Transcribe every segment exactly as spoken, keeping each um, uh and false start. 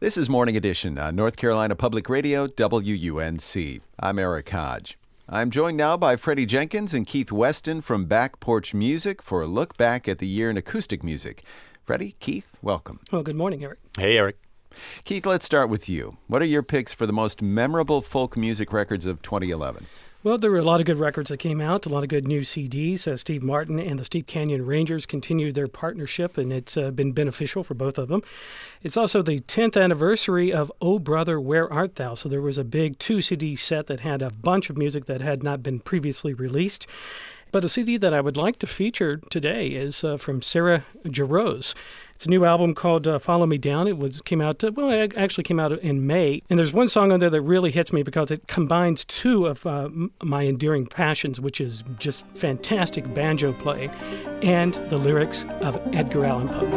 This is Morning Edition on North Carolina Public Radio, W U N C. I'm Eric Hodge. I'm joined now by Freddie Jenkins and Keith Weston from Back Porch Music for a look back at the year in acoustic music. Freddie, Keith, welcome. Well, good morning, Eric. Hey, Eric. Keith, let's start with you. What are your picks for the most memorable folk music records of twenty eleven? Well, there were a lot of good records that came out, a lot of good new C Ds. Uh, Steve Martin and the Steep Canyon Rangers continued their partnership, and it's uh, been beneficial for both of them. It's also the tenth anniversary of Oh Brother, Where Art Thou? So there was a big two C D set that had a bunch of music that had not been previously released. But a C D that I would like to feature today is uh, from Sarah Jarosz. It's a new album called uh, Follow Me Down. It was came out, uh, well, it actually came out in May. And there's one song on there that really hits me because it combines two of uh, my endearing passions, which is just fantastic banjo playing and the lyrics of Edgar Allan Poe.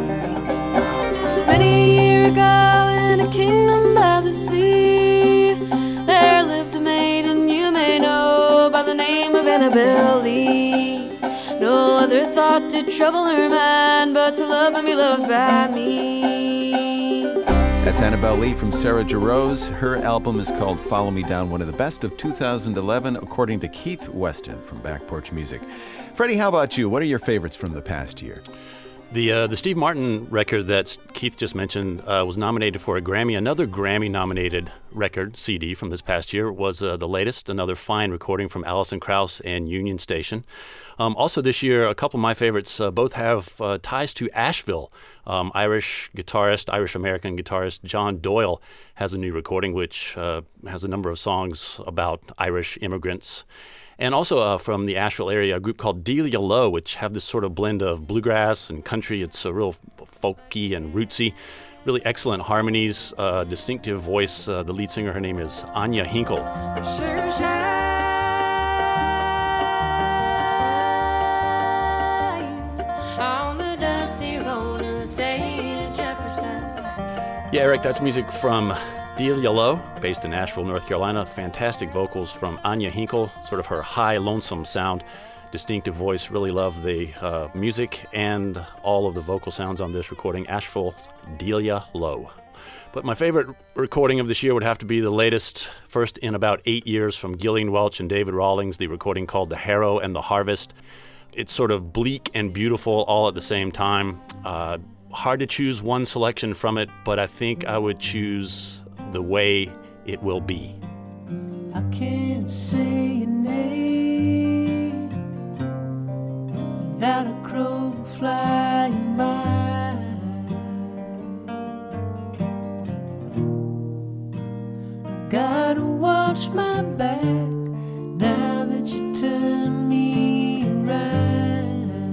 Many a year ago in a kingdom by the sea, there lived a maiden you may know by the name of Annabel Lee. No other thought did trouble her mind but to love and be loved by me. That's Annabel Lee from Sarah Jarosz. Her album is called Follow Me Down, one of the best of two thousand eleven, according to Keith Weston from Back Porch Music. Freddie, how about you? What are your favorites from the past year? The uh, the Steve Martin record that Keith just mentioned uh, was nominated for a Grammy. Another Grammy-nominated record, C D, from this past year was uh, the latest, another fine recording from Alison Krauss and Union Station. Um, also this year, a couple of my favorites uh, both have uh, ties to Asheville. Um, Irish guitarist, Irish-American guitarist John Doyle has a new recording which uh, has a number of songs about Irish immigrants. And also uh, from the Asheville area, a group called Delia Low, which have this sort of blend of bluegrass and country. It's a real folky and rootsy, really excellent harmonies, uh, distinctive voice. Uh, the lead singer, her name is Anya Hinkle. Sure shine on the dusty road in the state of Jefferson. Yeah, Eric, that's music from Delia Low, based in Asheville, North Carolina. Fantastic vocals from Anya Hinkle, sort of her high, lonesome sound, distinctive voice. Really love the uh, music and all of the vocal sounds on this recording. Asheville's Delia Low. But my favorite recording of this year would have to be the latest, first in about eight years, from Gillian Welch and David Rawlings, the recording called The Harrow and the Harvest. It's sort of bleak and beautiful all at the same time. Uh, hard to choose one selection from it, but I think I would choose The Way It Will Be. I can't say your name without a crow flying by. Gotta watch my back now that you turn me around.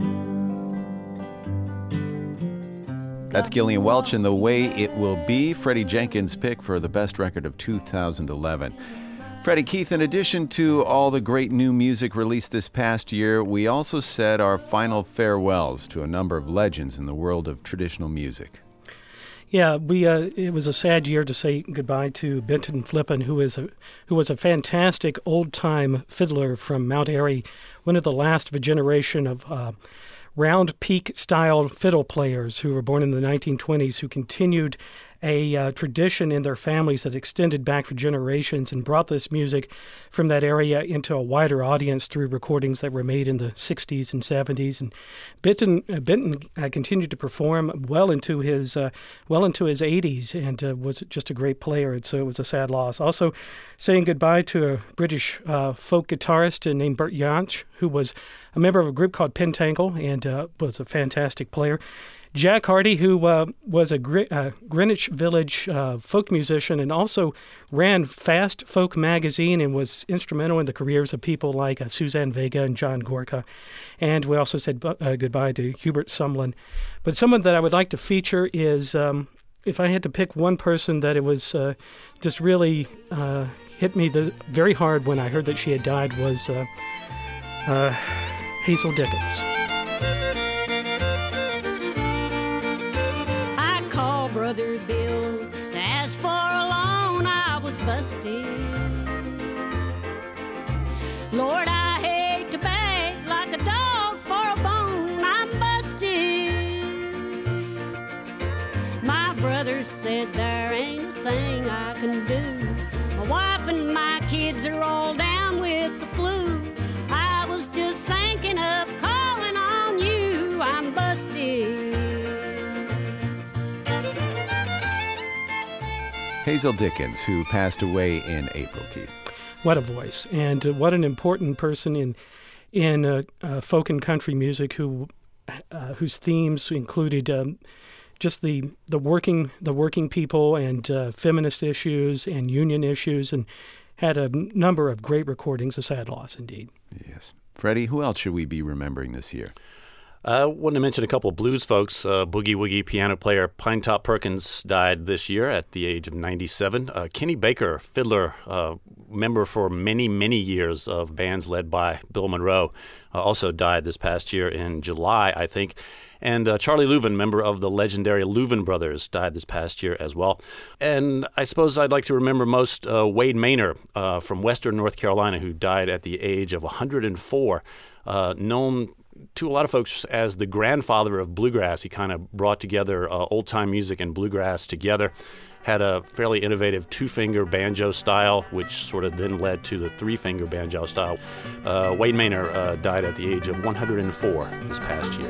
That's Gillian Welch and The Way It Will Be, Freddie Jenkins' pick for the best record of two thousand eleven. Freddie, Keith, in addition to all the great new music released this past year, we also said our final farewells to a number of legends in the world of traditional music. Yeah, we uh, it was a sad year to say goodbye to Benton Flippen, who is a who was a fantastic old-time fiddler from Mount Airy, one of the last of a generation of uh, round peak-style fiddle players who were born in the nineteen twenties, who continued a uh, tradition in their families that extended back for generations and brought this music from that area into a wider audience through recordings that were made in the sixties and seventies. And Benton, uh, Benton uh, continued to perform well into his uh, well into his eighties and uh, was just a great player. And so it was a sad loss. Also, saying goodbye to a British uh, folk guitarist named Bert Jansch, who was a member of a group called Pentangle and uh, was a fantastic player. Jack Hardy, who uh, was a Gr- uh, Greenwich Village uh, folk musician and also ran Fast Folk magazine and was instrumental in the careers of people like uh, Suzanne Vega and John Gorka. And we also said uh, goodbye to Hubert Sumlin. But someone that I would like to feature is, um, if I had to pick one person that it was uh, just really uh, hit me the, very hard when I heard that she had died, was uh, uh, Hazel Dickens. Brother Bill, to ask for a loan, I was busted. Lord, I hate to beg like a dog for a bone. I'm busted. My brother said there ain't a thing I can do. My wife and my kids are all down with the flu. I was just thinking of calling on you. I'm busted. Hazel Dickens, who passed away in April, Keith. What a voice, and uh, what an important person in in uh, uh, folk and country music, who uh, whose themes included um, just the the working the working people and uh, feminist issues and union issues, and had a number of great recordings. A sad loss indeed. Yes, Freddie, who else should we be remembering this year? I uh, want to mention a couple of blues folks. Uh, Boogie Woogie piano player Pinetop Perkins died this year at the age of ninety-seven. Uh, Kenny Baker, fiddler, uh, member for many, many years of bands led by Bill Monroe, uh, also died this past year in July, I think. And uh, Charlie Louvin, member of the legendary Louvin Brothers, died this past year as well. And I suppose I'd like to remember most uh, Wade Maynor uh, from Western North Carolina, who died at the age of one hundred four, uh, known to a lot of folks as the grandfather of bluegrass. He kind of brought together uh, old-time music and bluegrass together, had a fairly innovative two-finger banjo style, which sort of then led to the three-finger banjo style. Uh, Wade Maynor uh, died at the age of one hundred four this past year.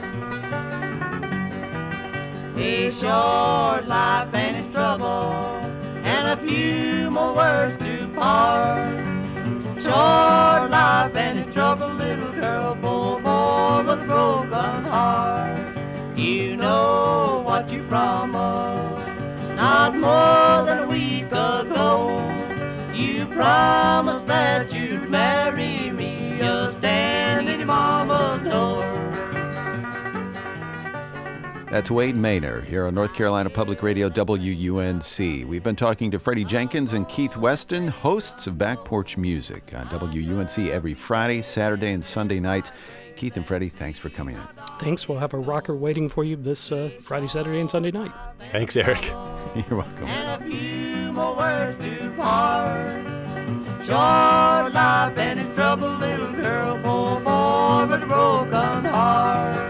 A short life and its trouble, and a few more words to part. Short life and its trouble, little girl, poor boy with a broken heart. You know what you promised not more than a week ago. You promised that you'd marry me, you'll stand in your mama's door. That's Wade Maynor here on North Carolina Public Radio W U N C. We've been talking to Freddie Jenkins and Keith Weston, hosts of Back Porch Music on W U N C every Friday, Saturday, and Sunday nights. Keith and Freddie, thanks for coming in. Thanks. We'll have a rocker waiting for you this uh, Friday, Saturday, and Sunday night. Thanks, Eric. You're welcome. And a few more words to part. Short life and its trouble, little girl, poor boy with a broken heart.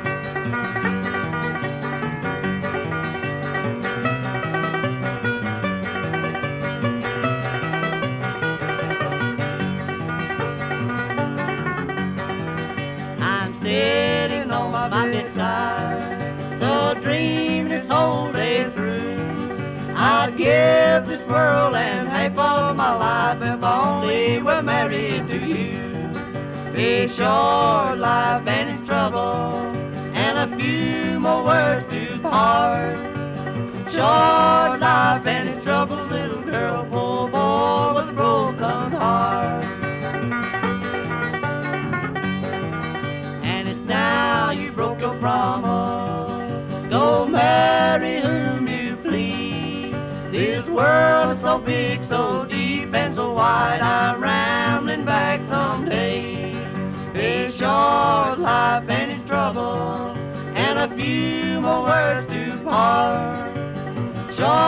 Sitting on my bedside, so dream this whole day through. I'd give this world and half of my life if only we're married to you. A short life and its trouble, and a few more words to part. Short life and its trouble, little girl, poor boy with a broken heart. Now you broke your promise, go marry whom you please. This world is so big, so deep, and so wide, I'm rambling back someday. A short life and its trouble, and a few more words to part. Short